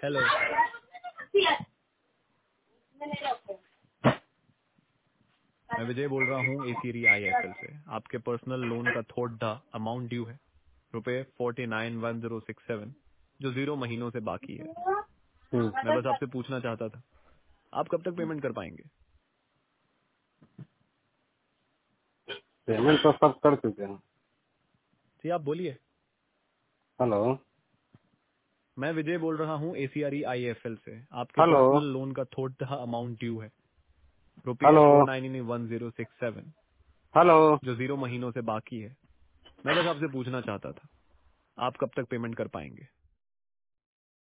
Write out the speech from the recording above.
Hello, मैं विजय बोल रहा हूँ एसीरी आईएफएल से। आपके पर्सनल लोन का थोड़ा अमाउंट ड्यू है, ₹491067, जो 0 महीनों से बाकी है। मैं बस आपसे पूछना चाहता था, आप कब तक पेमेंट कर पाएंगे? पेमेंट तो सब कर चुके हैं। जी आप बोलिए। हेलो मैं विजय बोल रहा हूँ एसीआरई आईएफएल से। आपके हेलो पर्सनल लोन का थोड़ा अमाउंट ड्यू है, हेलो ₹491067, हेलो जो 0 महीनों से बाकी है। मैं बस आपसे पूछना चाहता था, आप कब तक पेमेंट कर पाएंगे?